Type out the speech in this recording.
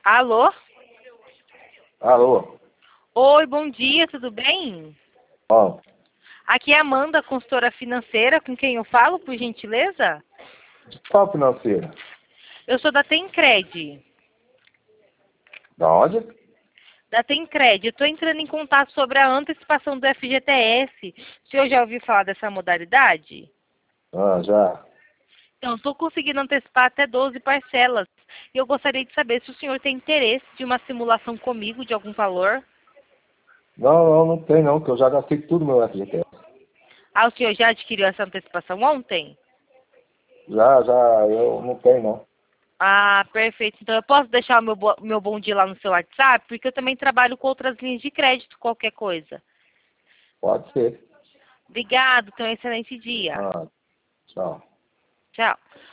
Alô? Alô? Oi, bom dia, tudo bem? Ó, Aqui é a Amanda, consultora financeira, com quem eu falo, por gentileza? qual financeira? Eu sou da Tencred. Da onde? Da Tencred. Eu estou entrando em contato sobre a antecipação do FGTS. O senhor já ouviu falar dessa modalidade? Ah, já. Então, estou conseguindo antecipar até 12 parcelas. E eu gostaria de saber se o senhor tem interesse de uma simulação comigo de algum valor. Não tem não, que eu já gastei tudo meu FGTS. Ah, o senhor já adquiriu essa antecipação ontem? Já, eu não tenho não. Ah, perfeito. Então eu posso deixar o meu bom dia lá no seu WhatsApp, porque eu também trabalho com outras linhas de crédito, qualquer coisa. Pode ser. Obrigado, tenha um excelente dia. Ah, tchau. Tchau.